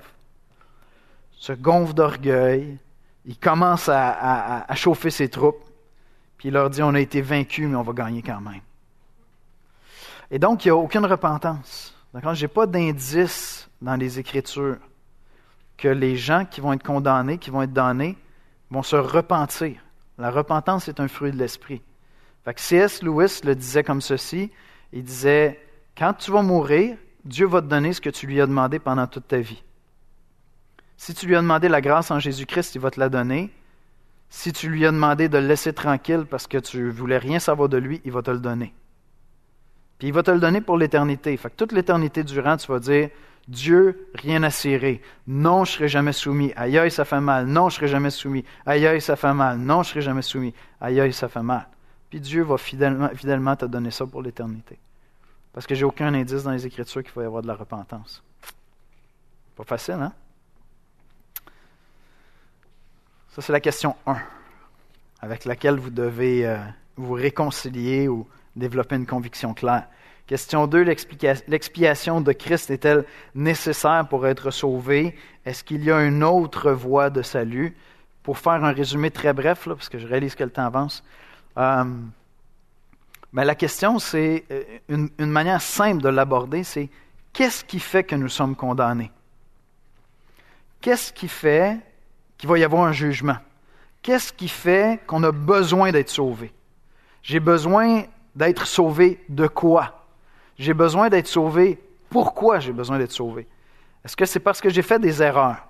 se gonfle d'orgueil, il commence à, à, à chauffer ses troupes, puis il leur dit on a été vaincus, mais on va gagner quand même. Et donc il n'y a aucune repentance. D'accord? Je n'ai pas d'indice dans les Écritures que les gens qui vont être condamnés, qui vont être damnés, vont se repentir. La repentance est un fruit de l'esprit. Fait que C S Lewis le disait comme ceci, il disait, quand tu vas mourir, Dieu va te donner ce que tu lui as demandé pendant toute ta vie. Si tu lui as demandé la grâce en Jésus-Christ, il va te la donner. Si tu lui as demandé de le laisser tranquille parce que tu voulais rien savoir de lui, il va te le donner. Puis il va te le donner pour l'éternité. Fait que toute l'éternité durant, tu vas dire, Dieu, rien à cirer. Non, je ne serai jamais soumis. Aïe, aïe, ça fait mal. Non, je ne serai jamais soumis. Aïe, aïe, ça fait mal. Non, je ne serai jamais soumis. Aïe, aïe, ça fait mal. Puis Dieu va fidèlement, fidèlement te donner ça pour l'éternité. Parce que j'ai aucun indice dans les Écritures qu'il va y avoir de la repentance. Pas facile, hein? Ça, c'est la question un, avec laquelle vous devez euh, vous réconcilier ou développer une conviction claire. Question deux, l'expiation de Christ est-elle nécessaire pour être sauvé? Est-ce qu'il y a une autre voie de salut? Pour faire un résumé très bref, là, parce que je réalise que le temps avance, euh, ben la question, c'est une, une manière simple de l'aborder, c'est qu'est-ce qui fait que nous sommes condamnés? Qu'est-ce qui fait qu'il va y avoir un jugement? Qu'est-ce qui fait qu'on a besoin d'être sauvé? J'ai besoin d'être sauvé de quoi? J'ai besoin d'être sauvé. Pourquoi j'ai besoin d'être sauvé? Est-ce que c'est parce que j'ai fait des erreurs?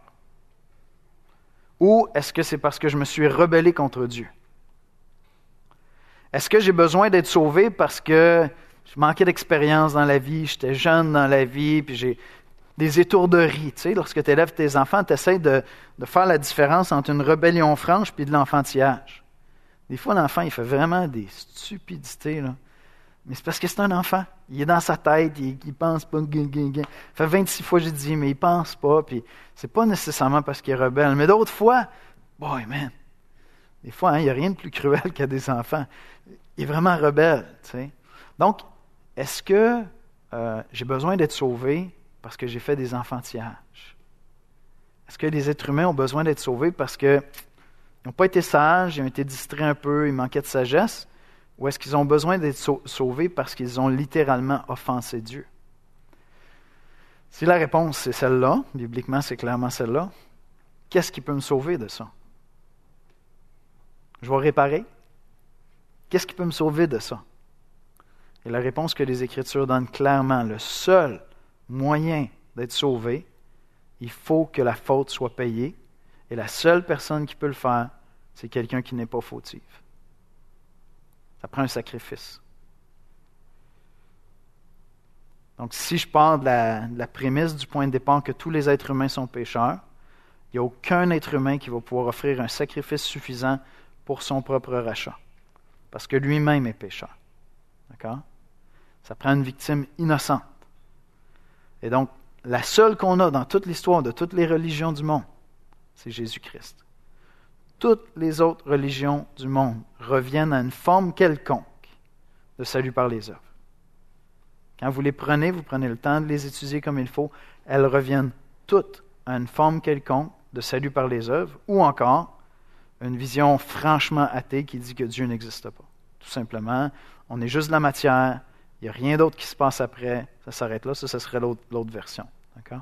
Ou est-ce que c'est parce que je me suis rebellé contre Dieu? Est-ce que j'ai besoin d'être sauvé parce que je manquais d'expérience dans la vie, j'étais jeune dans la vie, puis j'ai des étourderies? Tu sais, lorsque tu élèves tes enfants, tu essaies de, de faire la différence entre une rébellion franche et de l'enfantillage. Des fois, l'enfant, il fait vraiment des stupidités, là. Mais c'est parce que c'est un enfant. Il est dans sa tête, il, il pense pas. Ça fait vingt-six fois que j'ai dit, mais il pense pas. Puis c'est pas nécessairement parce qu'il est rebelle. Mais d'autres fois, boy, man, des fois, hein, il n'y a rien de plus cruel qu'à des enfants. Il est vraiment rebelle, tu sais. Donc, est-ce que euh, j'ai besoin d'être sauvé parce que j'ai fait des enfantillages? Est-ce que les êtres humains ont besoin d'être sauvés parce qu'ils n'ont pas été sages, ils ont été distraits un peu, ils manquaient de sagesse? Ou est-ce qu'ils ont besoin d'être sauvés parce qu'ils ont littéralement offensé Dieu? Si la réponse c'est celle-là, bibliquement c'est clairement celle-là, qu'est-ce qui peut me sauver de ça? Je vais réparer? Qu'est-ce qui peut me sauver de ça? Et la réponse que les Écritures donnent clairement, le seul moyen d'être sauvé, il faut que la faute soit payée, et la seule personne qui peut le faire, c'est quelqu'un qui n'est pas fautif. Ça prend un sacrifice. Donc, si je pars de la, de la prémisse du point de départ que tous les êtres humains sont pécheurs, il n'y a aucun être humain qui va pouvoir offrir un sacrifice suffisant pour son propre rachat. Parce que lui-même est pécheur. D'accord? Ça prend une victime innocente. Et donc, la seule qu'on a dans toute l'histoire de toutes les religions du monde, c'est Jésus-Christ. Toutes les autres religions du monde reviennent à une forme quelconque de salut par les œuvres. Quand vous les prenez, vous prenez le temps de les étudier comme il faut, elles reviennent toutes à une forme quelconque de salut par les œuvres, ou encore une vision franchement athée qui dit que Dieu n'existe pas, tout simplement. On est juste de la matière. Il n'y a rien d'autre qui se passe après. Ça s'arrête là. Ça, ce serait l'autre, l'autre version. D'accord?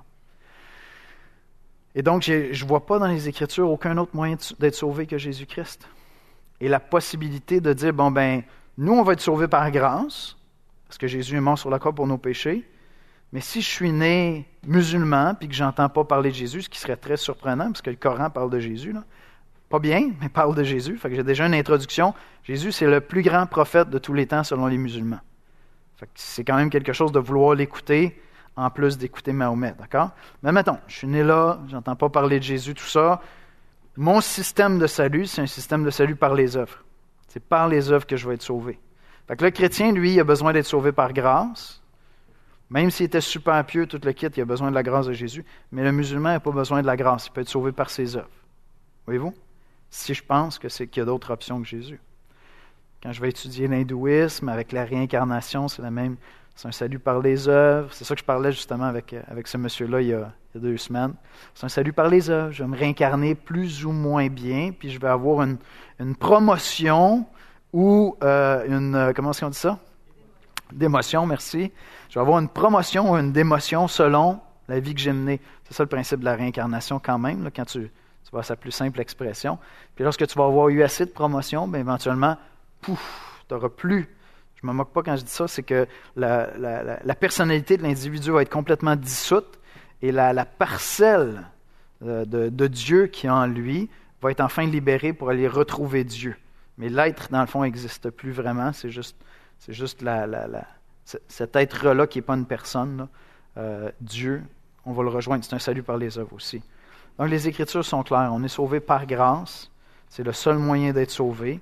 Et donc, j'ai, je ne vois pas dans les Écritures aucun autre moyen d'être sauvé que Jésus-Christ. Et la possibilité de dire, bon ben, nous, on va être sauvés par grâce, parce que Jésus est mort sur la croix pour nos péchés. Mais si je suis né musulman, puis que je n'entends pas parler de Jésus, ce qui serait très surprenant, parce que le Coran parle de Jésus, là. Pas bien, mais parle de Jésus. Fait que j'ai déjà une introduction. Jésus, c'est le plus grand prophète de tous les temps selon les musulmans. Fait que c'est quand même quelque chose de vouloir l'écouter, en plus d'écouter Mahomet, d'accord? Mais mettons, je suis né là, j'entends pas parler de Jésus, tout ça. Mon système de salut, c'est un système de salut par les œuvres. C'est par les œuvres que je vais être sauvé. Fait que le chrétien, lui, il a besoin d'être sauvé par grâce. Même s'il était super pieux, tout le kit, il a besoin de la grâce de Jésus. Mais le musulman n'a pas besoin de la grâce. Il peut être sauvé par ses œuvres. Voyez-vous? Si je pense que c'est qu'il y a d'autres options que Jésus. Quand je vais étudier l'hindouisme, avec la réincarnation, c'est la même. C'est un salut par les œuvres. C'est ça que je parlais justement avec, avec ce monsieur-là il y, a, il y a deux semaines. C'est un salut par les œuvres. Je vais me réincarner plus ou moins bien, puis je vais avoir une, une promotion ou euh, une... Comment est-ce qu'on dit ça? Démotion, merci. Je vais avoir une promotion ou une démotion selon la vie que j'ai menée. C'est ça le principe de la réincarnation quand même, là, quand tu, tu vas à sa plus simple expression. Puis lorsque tu vas avoir eu assez de promotion, bien éventuellement, pouf, tu n'auras plus. Je ne me moque pas quand je dis ça, c'est que la, la, la, la personnalité de l'individu va être complètement dissoute et la, la parcelle de, de, de Dieu qui est en lui va être enfin libérée pour aller retrouver Dieu. Mais l'être, dans le fond, n'existe plus vraiment. C'est juste, c'est juste la, la, la, cet être-là qui n'est pas une personne, là, euh, Dieu, on va le rejoindre. C'est un salut par les œuvres aussi. Donc, les Écritures sont claires. On est sauvé par grâce. C'est le seul moyen d'être sauvé.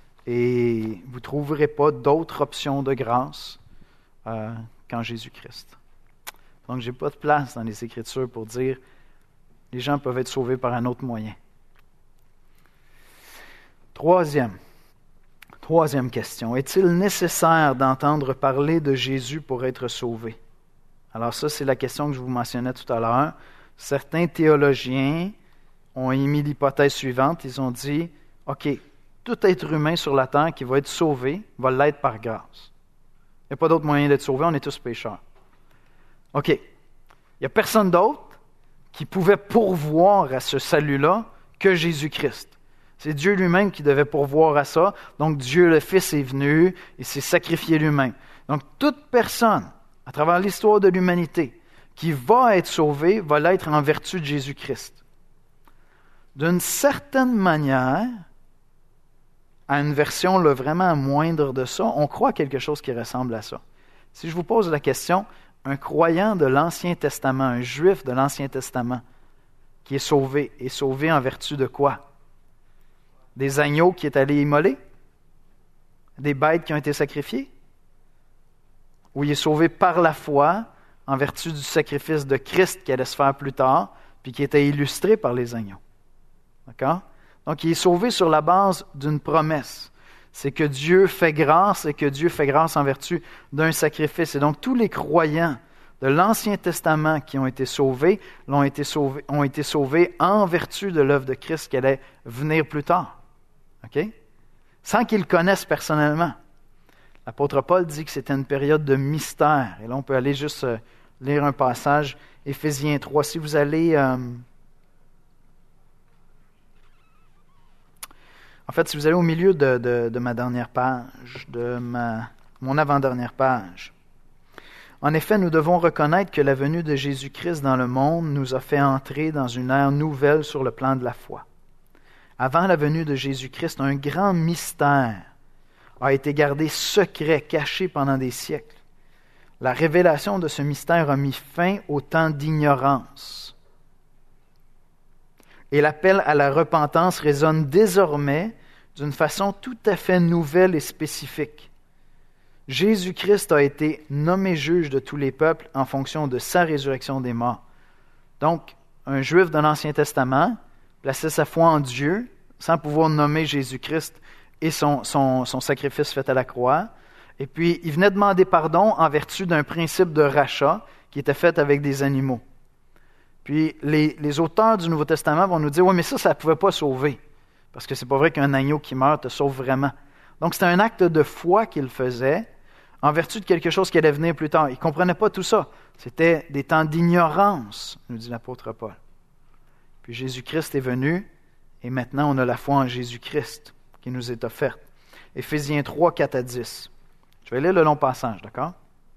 Et vous ne trouverez pas d'autres options de grâce euh, qu'en Jésus-Christ. Donc, je n'ai pas de place dans les Écritures pour dire les gens peuvent être sauvés par un autre moyen. Troisième. Troisième question. Est-il nécessaire d'entendre parler de Jésus pour être sauvé? Alors ça, c'est la question que je vous mentionnais tout à l'heure. Certains théologiens ont émis l'hypothèse suivante. Ils ont dit, OK, tout être humain sur la terre qui va être sauvé va l'être par grâce. Il n'y a pas d'autre moyen d'être sauvé, on est tous pécheurs. OK. Il n'y a personne d'autre qui pouvait pourvoir à ce salut-là que Jésus-Christ. C'est Dieu lui-même qui devait pourvoir à ça. Donc, Dieu le Fils est venu et s'est sacrifié lui-même. Donc, toute personne, à travers l'histoire de l'humanité, qui va être sauvée, va l'être en vertu de Jésus-Christ. D'une certaine manière, à une version là, vraiment moindre de ça, on croit à quelque chose qui ressemble à ça. Si je vous pose la question, un croyant de l'Ancien Testament, un juif de l'Ancien Testament, qui est sauvé, est sauvé en vertu de quoi? Des agneaux qui est allé immoler? Des bêtes qui ont été sacrifiées? Ou il est sauvé par la foi en vertu du sacrifice de Christ qui allait se faire plus tard, puis qui était illustré par les agneaux. D'accord? Donc, il est sauvé sur la base d'une promesse. C'est que Dieu fait grâce et que Dieu fait grâce en vertu d'un sacrifice. Et donc, tous les croyants de l'Ancien Testament qui ont été sauvés, l'ont été sauvés, ont été sauvés en vertu de l'œuvre de Christ qui allait venir plus tard. OK? Sans qu'ils le connaissent personnellement. L'apôtre Paul dit que c'était une période de mystère. Et là, on peut aller juste euh, lire un passage, Éphésiens trois. Si vous allez... Euh, en fait, si vous allez au milieu de, de, de ma dernière page, de ma, mon avant-dernière page. En effet, nous devons reconnaître que la venue de Jésus-Christ dans le monde nous a fait entrer dans une ère nouvelle sur le plan de la foi. Avant la venue de Jésus-Christ, un grand mystère a été gardé secret, caché pendant des siècles. La révélation de ce mystère a mis fin au temps d'ignorance. Et l'appel à la repentance résonne désormais d'une façon tout à fait nouvelle et spécifique. Jésus-Christ a été nommé juge de tous les peuples en fonction de sa résurrection des morts. Donc, un juif de l'Ancien Testament plaçait sa foi en Dieu sans pouvoir nommer Jésus-Christ et son, son, son sacrifice fait à la croix. Et puis, il venait demander pardon en vertu d'un principe de rachat qui était fait avec des animaux. Puis, les, les auteurs du Nouveau Testament vont nous dire « Oui, mais ça, ça ne pouvait pas sauver. Parce que c'est pas vrai qu'un agneau qui meurt te sauve vraiment. » Donc c'était un acte de foi qu'il faisait en vertu de quelque chose qui allait venir plus tard. Il ne comprenait pas tout ça. C'était des temps d'ignorance, nous dit l'apôtre Paul. Puis Jésus-Christ est venu et maintenant on a la foi en Jésus-Christ qui nous est offerte. Éphésiens trois, quatre à dix. Je vais lire le long passage, d'accord?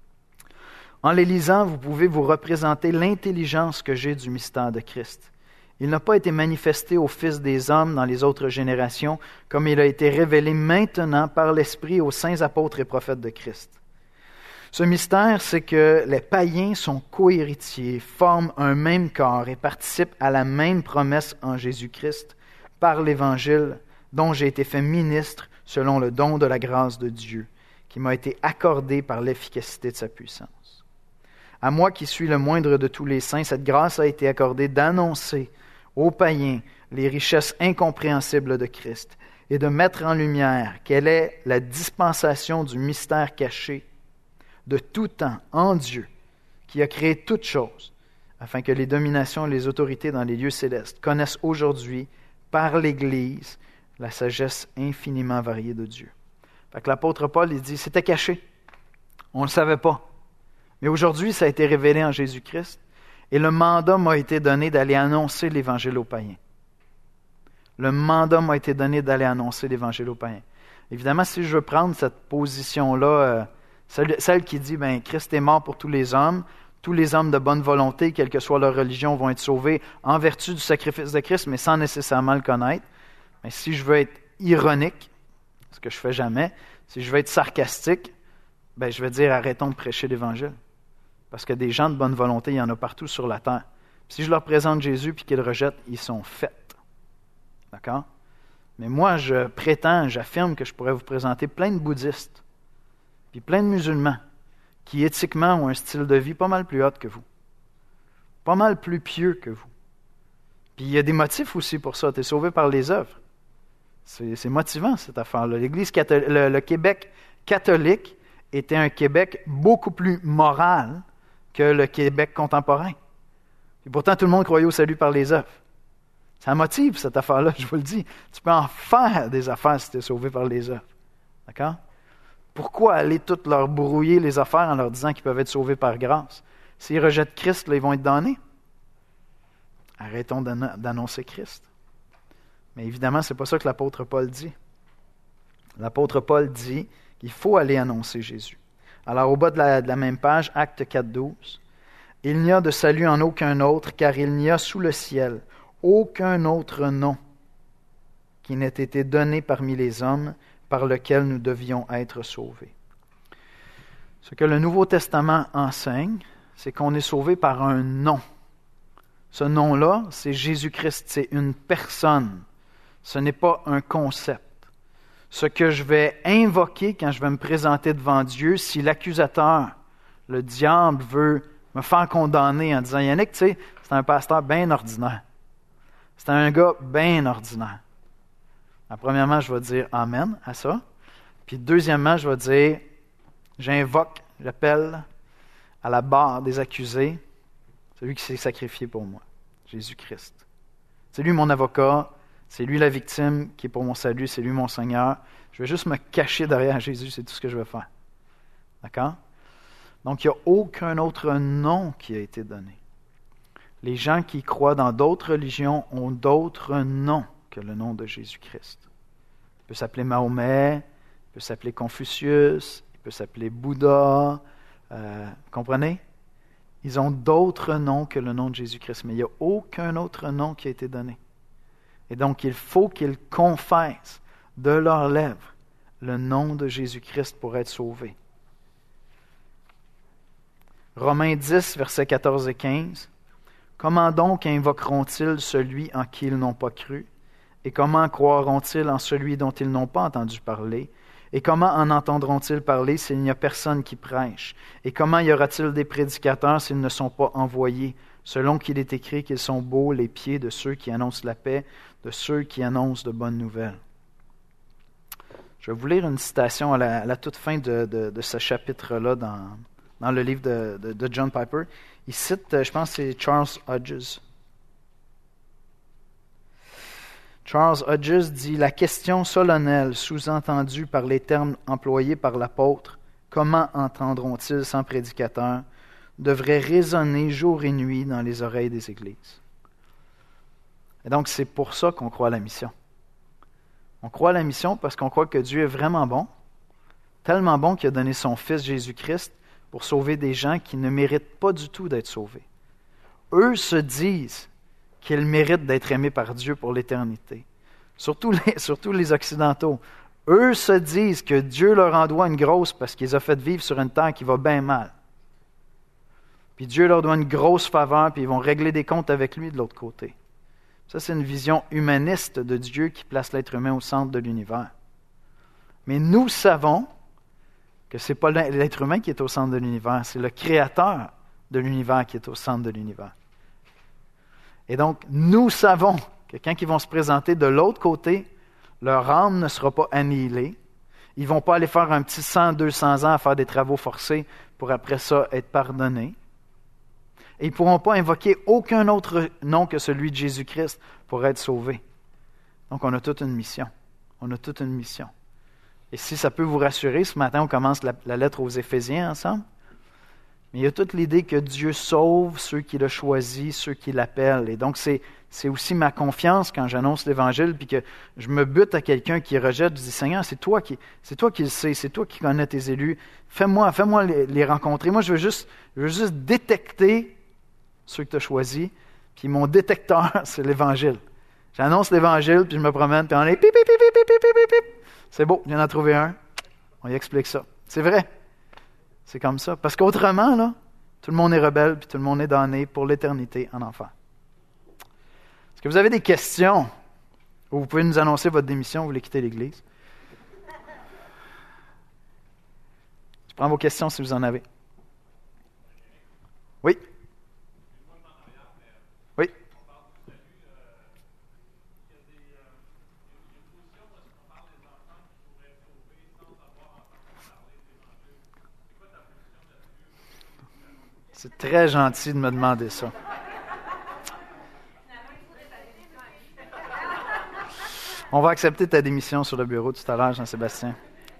En les lisant, vous pouvez vous représenter l'intelligence que j'ai du mystère de Christ. Il n'a pas été manifesté aux fils des hommes dans les autres générations, comme il a été révélé maintenant par l'Esprit aux saints apôtres et prophètes de Christ. Ce mystère, c'est que les païens sont co-héritiers, forment un même corps et participent à la même promesse en Jésus-Christ par l'Évangile, dont j'ai été fait ministre selon le don de la grâce de Dieu, qui m'a été accordé par l'efficacité de sa puissance. À moi qui suis le moindre de tous les saints, cette grâce a été accordée d'annoncer aux païens les richesses incompréhensibles de Christ et de mettre en lumière quelle est la dispensation du mystère caché de tout temps en Dieu, qui a créé toutes choses, afin que les dominations et les autorités dans les lieux célestes connaissent aujourd'hui, par l'Église, la sagesse infiniment variée de Dieu. Fait que l'apôtre Paul, il dit, c'était caché. On ne le savait pas. Mais aujourd'hui, ça a été révélé en Jésus-Christ. Et le mandat m'a été donné d'aller annoncer l'Évangile aux païens. Le mandat m'a été donné d'aller annoncer l'Évangile aux païens. Évidemment, si je veux prendre cette position-là, euh, celle, celle qui dit, ben, Christ est mort pour tous les hommes, tous les hommes de bonne volonté, quelle que soit leur religion, vont être sauvés en vertu du sacrifice de Christ, mais sans nécessairement le connaître. Mais si je veux être ironique, ce que je ne fais jamais, si je veux être sarcastique, ben, je vais dire, arrêtons de prêcher l'Évangile. Parce que des gens de bonne volonté, il y en a partout sur la terre. Si je leur présente Jésus et qu'ils le rejettent, ils sont faits. D'accord? Mais moi, je prétends, j'affirme que je pourrais vous présenter plein de bouddhistes, puis plein de musulmans, qui éthiquement ont un style de vie pas mal plus haut que vous. Pas mal plus pieux que vous. Puis il y a des motifs aussi pour ça. Tu es sauvé par les œuvres. C'est, c'est motivant, cette affaire-là. L'Église catholique, le, le Québec catholique était un Québec beaucoup plus moral que le Québec contemporain. Et pourtant, tout le monde croyait au salut par les œuvres. Ça motive, cette affaire-là, je vous le dis. Tu peux en faire des affaires si tu es sauvé par les œuvres. D'accord? Pourquoi aller toutes leur brouiller les affaires en leur disant qu'ils peuvent être sauvés par grâce? S'ils rejettent Christ, là, ils vont être damnés. Arrêtons d'annoncer Christ. Mais évidemment, ce n'est pas ça que l'apôtre Paul dit. L'apôtre Paul dit qu'il faut aller annoncer Jésus. Alors, au bas de la, de la même page, Actes quatre, douze, « Il n'y a de salut en aucun autre, car il n'y a sous le ciel aucun autre nom qui n'ait été donné parmi les hommes par lequel nous devions être sauvés. » Ce que le Nouveau Testament enseigne, c'est qu'on est sauvé par un nom. Ce nom-là, c'est Jésus-Christ, c'est une personne. Ce n'est pas un concept. Ce que je vais invoquer quand je vais me présenter devant Dieu, si l'accusateur, le diable, veut me faire condamner en disant « Yannick, tu sais, c'est un pasteur bien ordinaire. C'est un gars bien ordinaire. » Alors, premièrement, je vais dire « Amen » à ça. Puis deuxièmement, je vais dire « J'invoque, j'appelle à la barre des accusés celui qui s'est sacrifié pour moi, Jésus-Christ. C'est lui mon avocat. C'est lui la victime qui est pour mon salut, c'est lui mon Seigneur. Je vais juste me cacher derrière Jésus, c'est tout ce que je vais faire. D'accord? Donc, il n'y a aucun autre nom qui a été donné. Les gens qui croient dans d'autres religions ont d'autres noms que le nom de Jésus-Christ. Il peut s'appeler Mahomet, il peut s'appeler Confucius, il peut s'appeler Bouddha. Euh, comprenez? Ils ont d'autres noms que le nom de Jésus-Christ, mais il n'y a aucun autre nom qui a été donné. Et donc, il faut qu'ils confessent de leurs lèvres le nom de Jésus-Christ pour être sauvés. Romains dix, versets quatorze et quinze. « Comment donc invoqueront-ils celui en qui ils n'ont pas cru? Et comment croiront-ils en celui dont ils n'ont pas entendu parler? Et comment en entendront-ils parler s'il n'y a personne qui prêche? Et comment y aura-t-il des prédicateurs s'ils ne sont pas envoyés? Selon qu'il est écrit qu'ils sont beaux les pieds de ceux qui annoncent la paix, de ceux qui annoncent de bonnes nouvelles. » Je vais vous lire une citation à la, à la toute fin de, de, de ce chapitre-là dans, dans le livre de, de, de John Piper. Il cite, je pense que c'est Charles Hodges. Charles Hodges dit « La question solennelle, sous-entendue par les termes employés par l'apôtre, comment entendront-ils sans prédicateur, devrait résonner jour et nuit dans les oreilles des églises. » Et donc, c'est pour ça qu'on croit à la mission. On croit à la mission parce qu'on croit que Dieu est vraiment bon, tellement bon qu'il a donné son Fils Jésus-Christ pour sauver des gens qui ne méritent pas du tout d'être sauvés. Eux se disent qu'ils méritent d'être aimés par Dieu pour l'éternité. Surtout les, surtout les Occidentaux. Eux se disent que Dieu leur en doit une grosse parce qu'ils ont fait vivre sur une terre qui va bien mal. Puis Dieu leur doit une grosse faveur, puis ils vont régler des comptes avec lui de l'autre côté. Ça, c'est une vision humaniste de Dieu qui place l'être humain au centre de l'univers. Mais nous savons que ce n'est pas l'être humain qui est au centre de l'univers, c'est le Créateur de l'univers qui est au centre de l'univers. Et donc, nous savons que quand ils vont se présenter de l'autre côté, leur âme ne sera pas annihilée. Ils ne vont pas aller faire un petit cent, deux cents ans à faire des travaux forcés pour après ça être pardonnés. Et ils ne pourront pas invoquer aucun autre nom que celui de Jésus-Christ pour être sauvés. Donc, on a toute une mission. On a toute une mission. Et si ça peut vous rassurer, ce matin, on commence la, la lettre aux Éphésiens ensemble. Mais il y a toute l'idée que Dieu sauve ceux qui l'ont choisi, ceux qui l'appellent. Et donc, c'est, c'est aussi ma confiance quand j'annonce l'Évangile, puis que je me bute à quelqu'un qui rejette. Je dis, Seigneur, c'est toi qui, c'est toi qui le sais, c'est toi qui connais tes élus. Fais-moi, fais-moi les, les rencontrer. Moi, je veux juste, je veux juste détecter ceux que tu as choisis. Puis mon détecteur, c'est l'Évangile. J'annonce l'Évangile, puis je me promène, puis on est pip, pip, pip, pip, pip, pip, pip. C'est beau, il y en a trouvé un. On y explique ça. C'est vrai. C'est comme ça. Parce qu'autrement, là, tout le monde est rebelle, puis tout le monde est damné pour l'éternité en enfer. Est-ce que vous avez des questions? Ou vous pouvez nous annoncer votre démission, vous voulez quitter l'Église? Je prends vos questions si vous en avez. Oui? Oui? C'est très gentil de me demander ça. On va accepter ta démission sur le bureau tout à l'heure, Jean-Sébastien.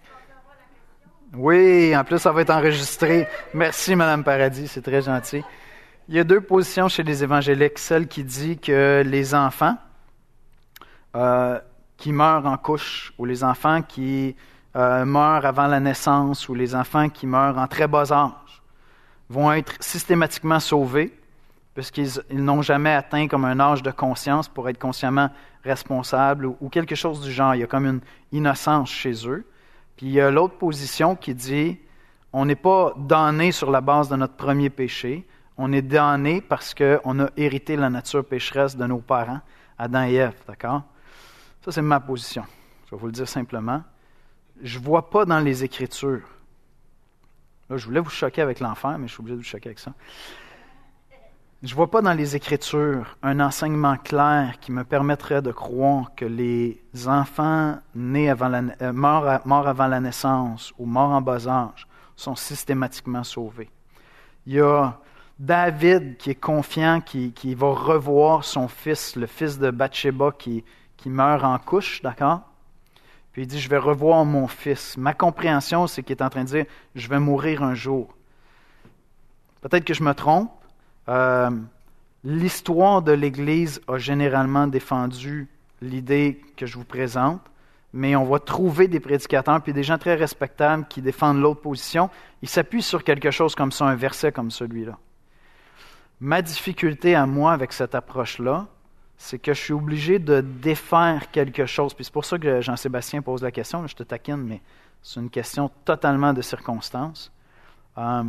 Oui, en plus, ça va être enregistré. Merci, Mme Paradis, c'est très gentil. Il y a deux positions chez les évangéliques. Celle qui dit que les enfants euh, qui meurent en couche, ou les enfants qui euh, meurent avant la naissance, ou les enfants qui meurent en très bas âge, vont être systématiquement sauvés, puisqu'ils ils n'ont jamais atteint comme un âge de conscience pour être consciemment responsables ou, ou quelque chose du genre. Il y a comme une innocence chez eux. Puis il y a l'autre position qui dit, on n'est pas damné sur la base de notre premier péché, on est damné parce qu'on a hérité la nature pécheresse de nos parents, Adam et Ève, d'accord? Ça, c'est ma position. Je vais vous le dire simplement. Je ne vois pas dans les Écritures. Là, je voulais vous choquer avec l'enfer, mais je suis obligé de vous choquer avec ça. Je ne vois pas dans les Écritures un enseignement clair qui me permettrait de croire que les enfants nés avant la, euh, morts, à, morts avant la naissance ou morts en bas âge sont systématiquement sauvés. Il y a David qui est confiant, qui, qui va revoir son fils, le fils de Bathsheba qui, qui meurt en couche, d'accord? Puis il dit, je vais revoir mon fils. Ma compréhension, c'est qu'il est en train de dire, je vais mourir un jour. Peut-être que je me trompe. Euh, l'histoire de l'Église a généralement défendu l'idée que je vous présente, mais on va trouver des prédicateurs puis des gens très respectables qui défendent l'autre position. Ils s'appuient sur quelque chose comme ça, un verset comme celui-là. Ma difficulté à moi avec cette approche-là, c'est que je suis obligé de défaire quelque chose. Puis c'est pour ça que Jean-Sébastien pose la question. Je te taquine, mais c'est une question totalement de circonstance. Euh,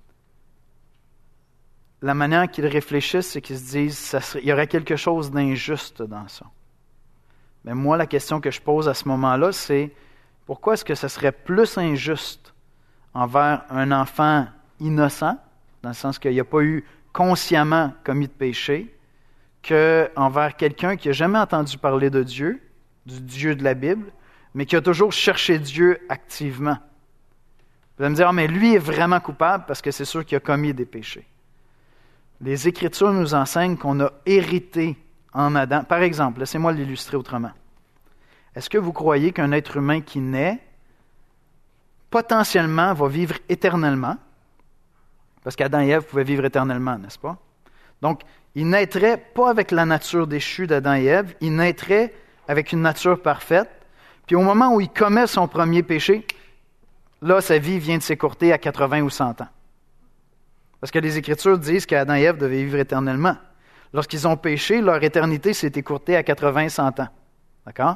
la manière qu'ils réfléchissent, c'est qu'ils se disent ça serait, il y aurait quelque chose d'injuste dans ça. Mais moi, la question que je pose à ce moment-là, c'est pourquoi est-ce que ce serait plus injuste envers un enfant innocent, dans le sens qu'il n'y a pas eu consciemment commis de péché, qu'envers quelqu'un qui n'a jamais entendu parler de Dieu, du Dieu de la Bible, mais qui a toujours cherché Dieu activement. Vous allez me dire, ah, mais lui est vraiment coupable parce que c'est sûr qu'il a commis des péchés. Les Écritures nous enseignent qu'on a hérité en Adam. Par exemple, laissez-moi l'illustrer autrement. Est-ce que vous croyez qu'un être humain qui naît, potentiellement, va vivre éternellement? Parce qu'Adam et Ève pouvaient vivre éternellement, n'est-ce pas? Donc, il naîtrait pas avec la nature déchue d'Adam et Ève, il naîtrait avec une nature parfaite. Puis au moment où il commet son premier péché, là, sa vie vient de s'écourter à quatre-vingts ou cent ans. Parce que les Écritures disent qu'Adam et Ève devaient vivre éternellement. Lorsqu'ils ont péché, leur éternité s'est écourtée à quatre-vingts à cent ans. D'accord?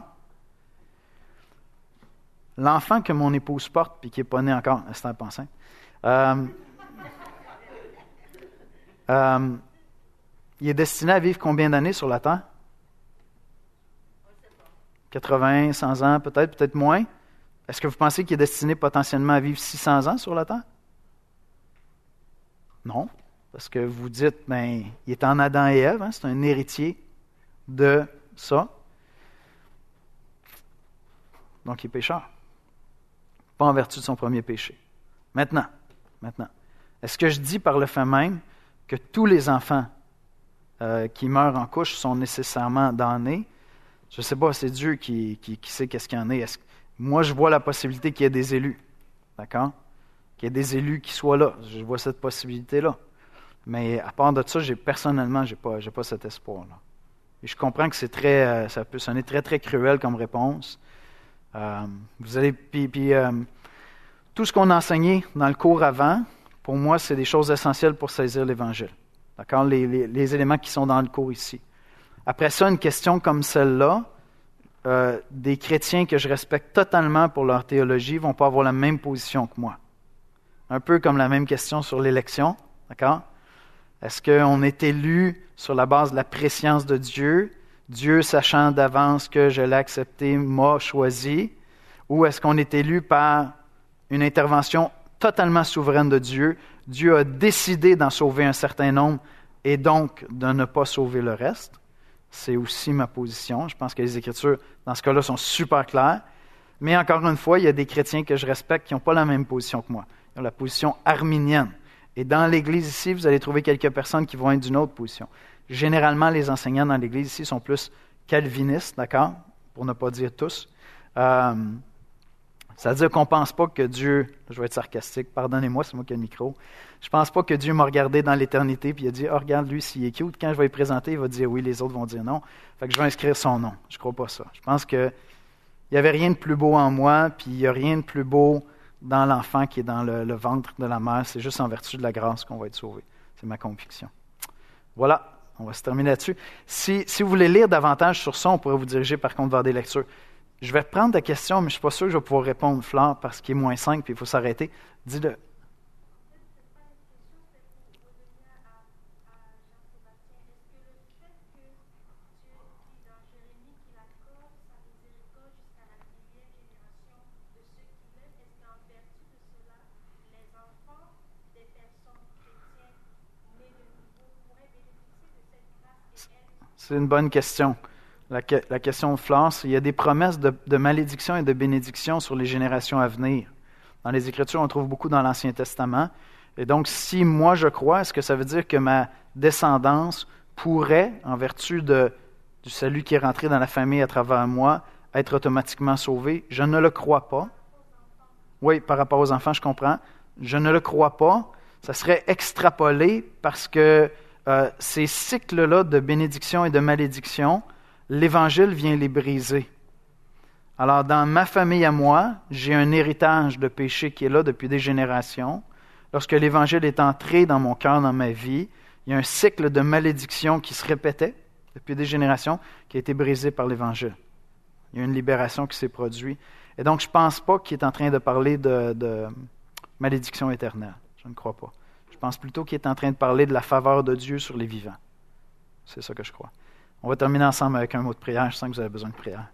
L'enfant que mon épouse porte, puis qui n'est pas né encore, c'est un pensant, euh, euh, il est destiné à vivre combien d'années sur la terre? quatre-vingts, cent ans, peut-être, peut-être moins. Est-ce que vous pensez qu'il est destiné potentiellement à vivre six cents ans sur la terre? Non, parce que vous dites, ben, il est en Adam et Ève, hein, c'est un héritier de ça. Donc, il est pécheur. Pas en vertu de son premier péché. Maintenant, maintenant, est-ce que je dis par le fait même que tous les enfants euh, qui meurent en couche sont nécessairement damnés? Je ne sais pas, c'est Dieu qui, qui, qui sait qu'est-ce qu'il y en est. Est-ce, moi, je vois la possibilité qu'il y ait des élus. D'accord? Qu'il y ait des élus qui soient là. Je vois cette possibilité-là. Mais à part de ça, j'ai, personnellement, je n'ai pas, j'ai pas cet espoir-là. Et je comprends que c'est très, euh, ça peut sonner très, très cruel comme réponse. Euh, vous allez, puis, puis euh, tout ce qu'on a enseigné dans le cours avant, pour moi, c'est des choses essentielles pour saisir l'Évangile. D'accord? Les, les, les éléments qui sont dans le cours ici. Après ça, une question comme celle-là, euh, des chrétiens que je respecte totalement pour leur théologie ne vont pas avoir la même position que moi. Un peu comme la même question sur l'élection, d'accord? Est-ce qu'on est élu sur la base de la préscience de Dieu, Dieu sachant d'avance que je l'ai accepté, m'a choisi, ou est-ce qu'on est élu par une intervention totalement souveraine de Dieu? Dieu a décidé d'en sauver un certain nombre et donc de ne pas sauver le reste. C'est aussi ma position. Je pense que les Écritures, dans ce cas-là, sont super claires. Mais encore une fois, il y a des chrétiens que je respecte qui n'ont pas la même position que moi. Ils ont la position arminienne. Et dans l'Église ici, vous allez trouver quelques personnes qui vont être d'une autre position. Généralement, les enseignants dans l'Église ici sont plus calvinistes, d'accord? Pour ne pas dire tous. Euh, ça veut dire qu'on ne pense pas que Dieu... Je vais être sarcastique, pardonnez-moi, c'est moi qui ai le micro. Je ne pense pas que Dieu m'a regardé dans l'éternité et il a dit « Oh, regarde, lui, s'il est cute, quand je vais le présenter, il va dire oui, les autres vont dire non. Fait que je vais inscrire son nom. » Je ne crois pas ça. Je pense qu'il n'y avait rien de plus beau en moi, puis il n'y a rien de plus beau dans l'enfant qui est dans le, le ventre de la mère. C'est juste en vertu de la grâce qu'on va être sauvé. C'est ma conviction. Voilà, on va se terminer là-dessus. Si, si vous voulez lire davantage sur ça, on pourrait vous diriger par contre vers des lectures. Je vais reprendre ta question, mais je ne suis pas sûr que je vais pouvoir répondre, Flore, parce qu'il est moins cinq, puis il faut s'arrêter. Dis-le. C'est une bonne question. La, la question de Flore, c'est qu'il y a des promesses de, de malédiction et de bénédiction sur les générations à venir. Dans les Écritures, on trouve beaucoup dans l'Ancien Testament. Et donc, si moi je crois, est-ce que ça veut dire que ma descendance pourrait, en vertu de, du salut qui est rentré dans la famille à travers moi, être automatiquement sauvée? Je ne le crois pas. Oui, par rapport aux enfants, je comprends. Je ne le crois pas. Ça serait extrapolé parce que euh, ces cycles-là de bénédiction et de malédiction, l'Évangile vient les briser. Alors, dans ma famille à moi, j'ai un héritage de péché qui est là depuis des générations. Lorsque l'Évangile est entré dans mon cœur, dans ma vie, il y a un cycle de malédiction qui se répétait depuis des générations, qui a été brisé par l'Évangile. Il y a une libération qui s'est produite. Et donc, je ne pense pas qu'il est en train de parler de, de malédiction éternelle. Je ne crois pas. Je pense plutôt qu'il est en train de parler de la faveur de Dieu sur les vivants. C'est ça que je crois. On va terminer ensemble avec un mot de prière. Je sens que vous avez besoin de prière.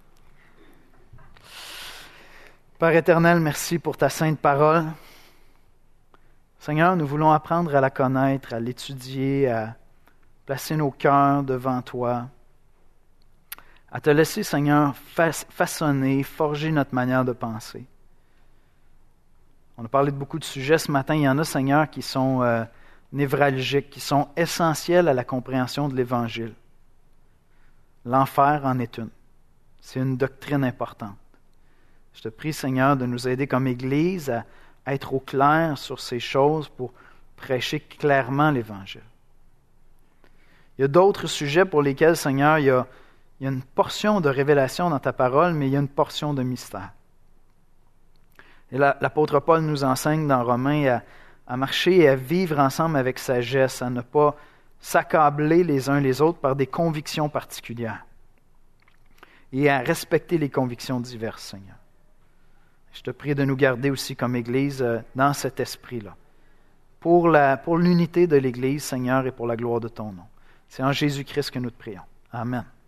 Père éternel, merci pour ta sainte parole. Seigneur, nous voulons apprendre à la connaître, à l'étudier, à placer nos cœurs devant toi, à te laisser, Seigneur, façonner, forger notre manière de penser. On a parlé de beaucoup de sujets ce matin. Il y en a, Seigneur, qui sont euh, névralgiques, qui sont essentiels à la compréhension de l'Évangile. L'enfer en est une. C'est une doctrine importante. Je te prie, Seigneur, de nous aider comme Église à, à être au clair sur ces choses pour prêcher clairement l'Évangile. Il y a d'autres sujets pour lesquels, Seigneur, il y a, il y a une portion de révélation dans ta parole, mais il y a une portion de mystère. Et là, l'apôtre Paul nous enseigne dans Romains à, à marcher et à vivre ensemble avec sagesse, à ne pas s'accabler les uns les autres par des convictions particulières et à respecter les convictions diverses, Seigneur. Je te prie de nous garder aussi comme Église dans cet esprit-là, pour, la, pour l'unité de l'Église, Seigneur, et pour la gloire de ton nom. C'est en Jésus-Christ que nous te prions. Amen.